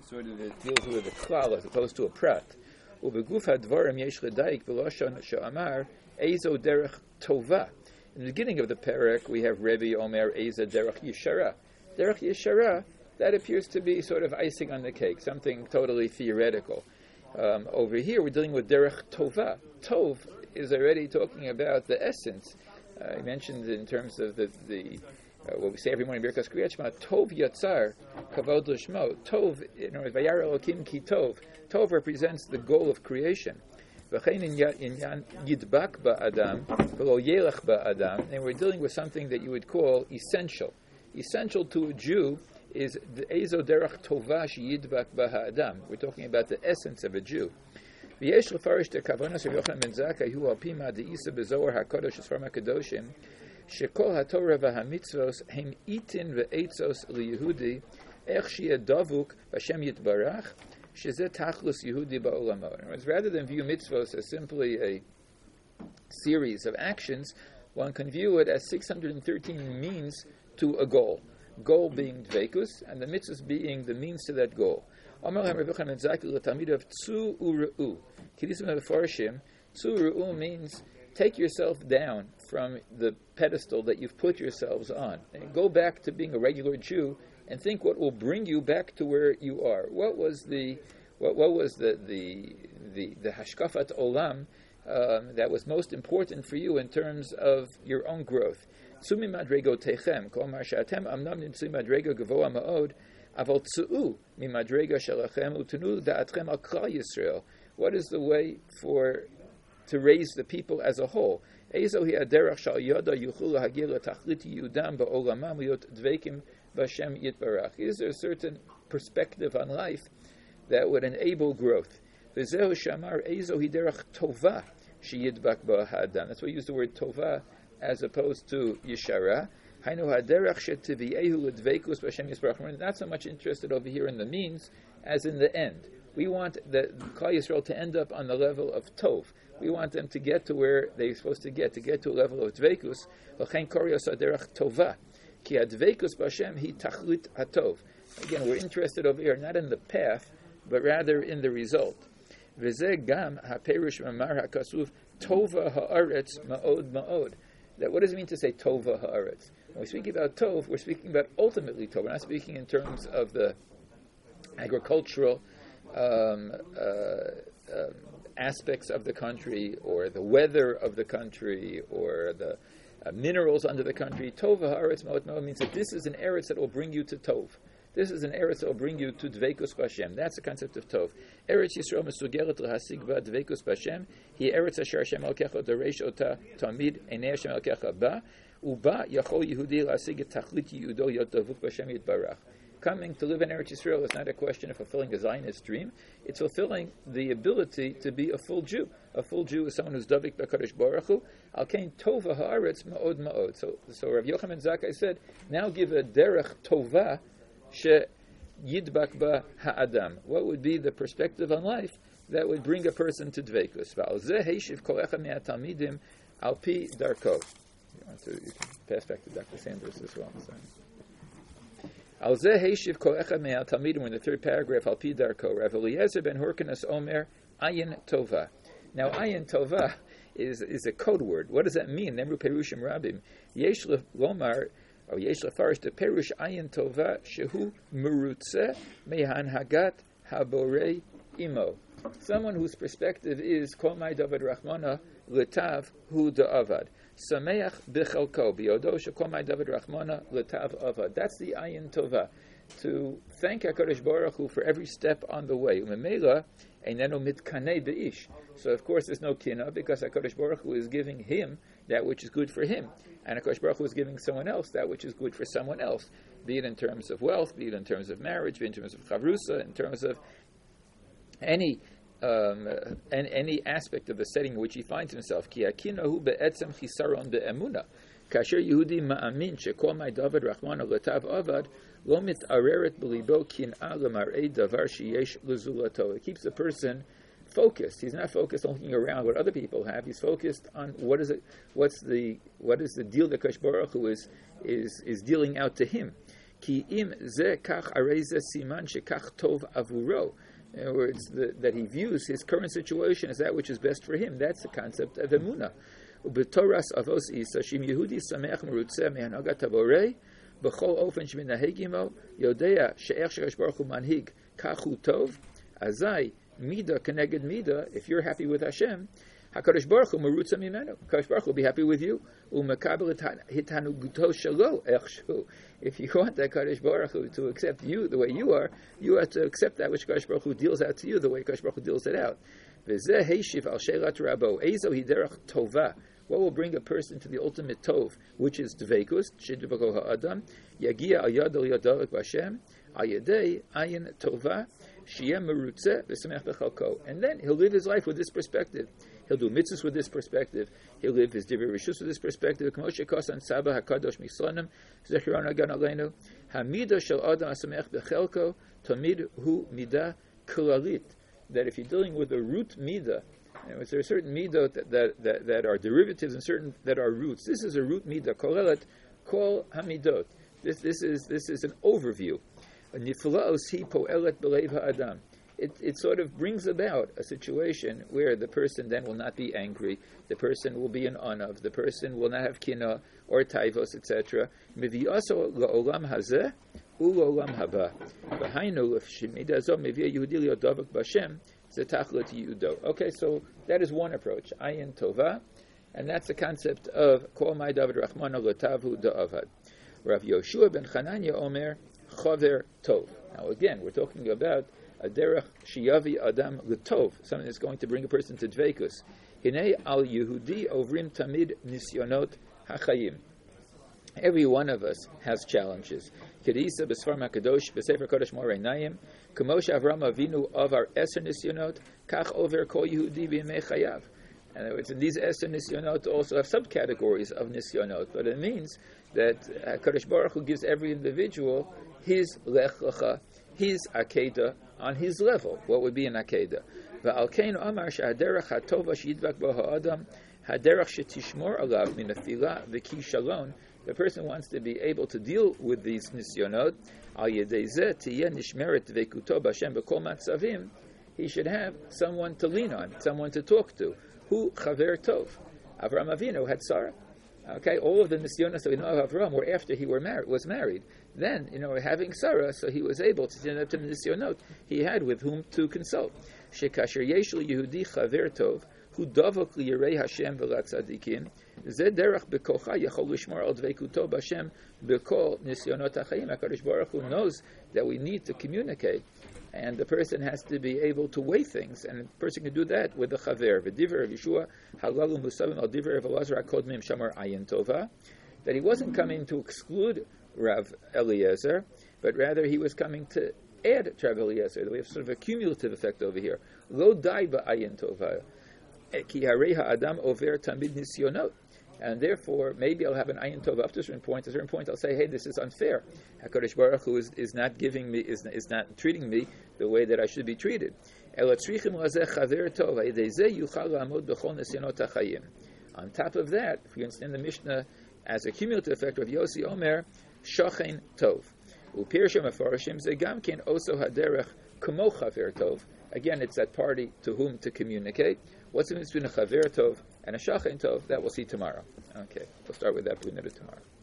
sort of it deals with a klal as opposed to a prat. Ubeguf hadvarim yesh ledaik v'lashon she'amar ezo derech tova. In the beginning of the parak, we have Rebbe Omer Eza derech yeshara. Derech yeshara, that appears to be sort of icing on the cake, something totally theoretical. Over here, we're dealing with derech tova. Tov is already talking about the essence. I mentioned in terms of the what we say every morning, Birkas Kriyat Shema, Tov Yatzar, Kavod L'Shmo. Tov, Vayar Elokim Ki Tov. Tov represents the goal of creation. V'chein inyan yidbak ba'adam, v'lo yelech ba'adam. And we're dealing with something that you would call essential. Essential to a Jew is the Ezo Derech Tova Yidbak ba'adam. We're talking about the essence of a Jew. V'yesh l'farish te kavonas of Yochanan ben Zakkai hu al pima de'isa bezohar hakodesh esfar makadoshim shekol haTorah v'hamitzvos hem itin ve'etzos liyehudi ech sheyeh davuk v'Hashem yitbarach shezeh tachlus Yehudi ba'olamo. In other words, rather than view mitzvos as simply a series of actions, one can view it as 613 means to a goal. Goal being dveikus, and the mitzvahs being the means to that goal. Amar Rabbi Yochanan ben Zakkai l'talmidav tzu u're'u. Kiddushim mefarshim. Tzu u're'u means take yourself down from the pedestal that you've put yourselves on, and go back to being a regular Jew, and think what will bring you back to where you are. What was the hashkafat olam that was most important for you in terms of your own growth? Tsumi madrego techem, kol mar she'atem amnam nimtzui madrego gavoa ma'od, aval tzu'u mimadrega shelachem utenu da'atchem al klal Yisrael. What is the way to raise the people as a whole? Ezo hi aderach shal yada yuchul lahagir letachliti yudam ba'olamam liot dveikim v'Hashem yitbarach. Is there a certain perspective on life that would enable growth? V'zehu shamar ezo hi derach tova sheyidbak ba'hadam. That's why we use the word tova as opposed to yeshara. Hainu haderach shetiviehu ledveikus v'Hashem yitbarach. We're not so much interested over here in the means as in the end. We want the Klal Yisrael to end up on the level of tov. We want them to get to where they're supposed to get to a level of dveikus. V'chein koryos haderach tova. Ki hadveikus b'Hashem hi tachlit hatov. Again, we're interested over here not in the path, but rather in the result. V'zeh gam haperush mamar hakasuv tova haaretz ma'od ma'od. That what does it mean to say tova haaretz? When we speak about tov, we're speaking about ultimately tov. We're not speaking in terms of the agricultural aspects of the country, or the weather of the country, or the minerals under the country. Tova haaretz ma'od ma'od means that this is an eretz that will bring you to tov. This is an eretz that will bring you to dveikus b'Hashem. That's the concept of tov. Eretz Yisrael mesugeret l'hasig ba dveikus b'Hashem. Hi eretz asher Hashem alkecha doresh ota tamid enei Hashem alkecha ba uba yachol Yehudi l'hasig et tachlit Yehudo yot davuk b'Hashem yitbarach. Coming to live in Eretz Yisrael is not a question of fulfilling a Zionist dream. It's fulfilling the ability to be a full Jew. A full Jew is someone who's davik b'Kadosh Baruch Hu. Al kein tova haaretz ma'od ma'od. So Rav Yochanan ben Zakkai said, now give a derech tova she yidbak ba ha'adam. What would be the perspective on life that would bring a person to dveikus? V'al zeh heishiv kol echad me'atalmidim al pi darko. You can pass back to Dr. Sanders as well. Al zeh heishiv kol echad me'atalmidim, in the third paragraph, al pi darko. Rav Eliezer ben Horkanas Omer ayin tova. Now ayin tova is a code word. What does that mean? Nemru perushim rabim. Yesh lomar yesh lefarish the perush ayin tova shehu merutze mehanhagat haborei imo. Someone whose perspective is kol mai David Rachmana letav hu da'avad. Sameach b'chalko b'yodo shekol mai David Rachmana letav avad. That's the ayin tova. To thank HaKadosh Baruch Hu for every step on the way. Umemela einenu mitkanei beish. So of course there's no kina, because HaKadosh Baruch Hu is giving him that which is good for him, and HaKadosh Baruch Hu is giving someone else that which is good for someone else, be it in terms of wealth, be it in terms of marriage, be it in terms of chavrusa, in terms of any aspect of the setting in which he finds himself. Ki akinahu be'etzem chisaron be'emuna. Kasher Yehudi ma'amin shekol mai David Rachmana letav avad lo mitareret b'libo kin'a lemar'ei davar sheyesh lezulato. It keeps the person focused. He's not focused on looking around what other people have. He's focused on what is the deal that Kadosh Baruch Hu is dealing out to him. Ki im ze kach arei ze siman shekach tov avuro. In other words, that he views his current situation as that which is best for him. That's the concept of emunah. Ubetoras avos isa shim Yehudi sameach merutze me'hanagat haborei b'chol ofen sheminahegimo yodea she'ech shekadosh baruch hu manhig kachu tov azai mida keneged mida. If you're happy with Hashem, HaKadosh Baruch Hu merutza mimenu. HaKadosh Baruch Hu will be happy with you. Umekabel hitanuguto shelo echshu. If you want that Kadosh Baruch Hu to accept you the way you are, you have to accept that which Kadosh Baruch Hu deals out to you the way Kadosh Baruch Hu deals it out. V'zeh heishiv al shelat rabo. Ezo hiderach tova. What will bring a person to the ultimate tov, which is dveikus, shidvako ha'adam, yagia al yad al yadavik b'Hashem, al yedei ayin tova, shiyem merutze v'samech b'chalko. And then he'll live his life with this perspective. He'll do mitzvahs with this perspective. He'll live his divrei rishus with this perspective. K'moshe kosan Saba hakadosh mislanim zechiron agan aleinu hamida shel adam asamech bechelko tamid hu mida klalit. That if you're dealing with a root midah, there are certain midot that are derivatives and certain that are roots. This is a root midah. Kolelet kol hamidot. This is an overview. Niflaos hi poelet b'leiv ha'adam. It sort of brings about a situation where the person then will not be angry, the person will be an anav, the person will not have kina or taivos, etc. Miviyaso la'olam hazeh u'la'olam haba. V'hainu l'fshimida zo miviyah Yehudi li'odavak b'Hashem zetachlet yudo. Okay, so that is one approach, ayin tova, and that's the concept of kol mai David Rachmana l'tavu da'avad. Rav Yoshua ben Chananya Omer chaver tov. Now again, we're talking about a derech shiyavi adam l'tov, something that's going to bring a person to dveikus. Hinei al Yehudi ovrim tamid nisyonot hachayim. Every one of us has challenges. Kedisa b'sfar makadosh b'sefer kodesh morei nayim k'moshe Avram Avinu avar eser nisyonot kach over kol Yehudi b'yemei chayav. In other words, these eser nisyonot also have subcategories of nisyonot, but it means that Kadosh Baruch Hu gives every individual his lech lecha, his akeda, on his level. What would be an akeda? Va'alkeinu amar she'haderech hatova she'yidvak bo ha'adam haderech she'tishmor alav min atfilah v'ki shalom. The person wants to be able to deal with these nisyonot. Al yedei zeh tiyeh nishmeret dveikuto b'Hashem b'kol matzavim. He should have someone to lean on, someone to talk to. Hu chaver tov. Avram Avinu had Sarah. Okay, all of the nisyonos that we know of Avram were after he was married. Then, having Sarah, so he was able to stand up to the nisyonot he had with whom to consult. Shekasher yeshul Yehudi chaver tov, hu davok liyirei Hashem v'lat tzadikim, zeh derech bekocha yachol lishmor al dveikuto b'Hashem b'kol nisyonot hachayim. HaKadosh Baruch Hu knows that we need to communicate, and the person has to be able to weigh things, and the person can do that with the chaver. V'diver of Yeshua halalu musavim al diver of Elazar hakodmim shamar ayin tova. That he wasn't coming to exclude Rav Eliezer, but rather he was coming to add to Rav Eliezer. We have sort of a cumulative effect over here. Lo dai ba'ayin tova ki harei ha'adam over tamid nisyonot. And therefore, maybe I'll have an ayin tova up to a certain point. At a certain point, I'll say, "Hey, this is unfair. HaKadosh Baruch Hu is not giving me, is not treating me the way that I should be treated." On top of that, if you understand the Mishnah as a cumulative effect of Yossi Omer, Shochen Tov. Upirshim Afarashim Zegamkin also Haderech Kamo Chaver Tov. Again, it's that party to whom to communicate. What's the difference between a Chaver Tov and a Shochen Tov? That we'll see tomorrow. Okay, we'll start with that tomorrow.